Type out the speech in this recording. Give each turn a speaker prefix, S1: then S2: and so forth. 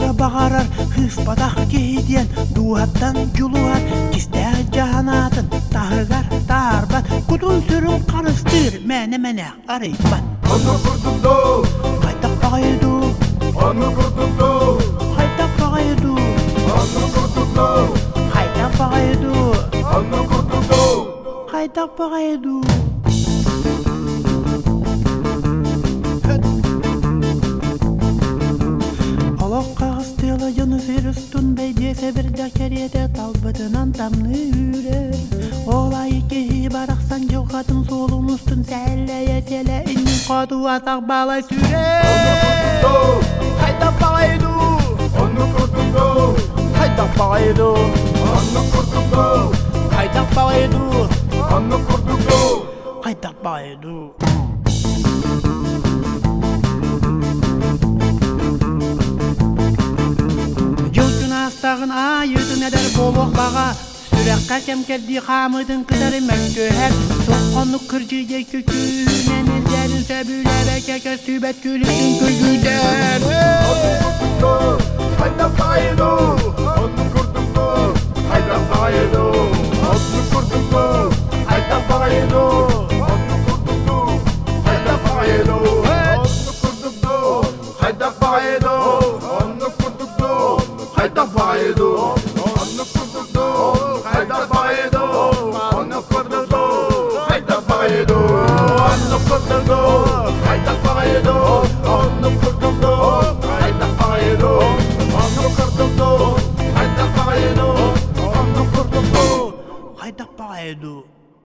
S1: Ия бағарар хыспадақ кейден дуаттан жулуар кисте жаһанатын тағығар тарбат кудул сүрін қарыстыр мәне арыйпан
S2: Аны күрдімді,
S1: қайтақ бағайду
S2: аны күрдімді,
S1: қайтақ бағайду
S2: аны күрдімді,
S1: қайтақ бағайду
S2: аны күрдімді.
S1: қайтақ бағайду Yunusirustun beydese bir dakeriyete talbıtından tamlı ürer Olay ki baraksan jokatın solun ustun selleye sele inin kodu atak balay sürer Hayda bağaydu
S2: Аны күрдімді,
S1: Hayda bağaydu
S2: аны күрдімді,
S1: Hayda bağaydu
S2: аны күрдімді.
S1: Hayda bağaydu Астағын айыдын әдір болуқ баға Сүрәққа кәмкерді қамыдың қыдары мәккөәр Соққаны күржеге көкінен әлдерін сөбілер әкәкә сүбәт күлісін күлгідер
S2: Hayda bağaydı, аны күрдімді, hayda bağaydı, аны күрдімді, hayda bağaydı, аны күрдімді, hayda bağaydı, аны күрдімді, hayda bağaydı, аны күрдімді, hayda bağaydı, аны күрдімді, hayda bağaydı, аны күрдімді, hayda bağaydı, аны күрдімді, hayda bağaydı, аны күрдімді, hayda bağaydı.
S1: Hayda bağaydu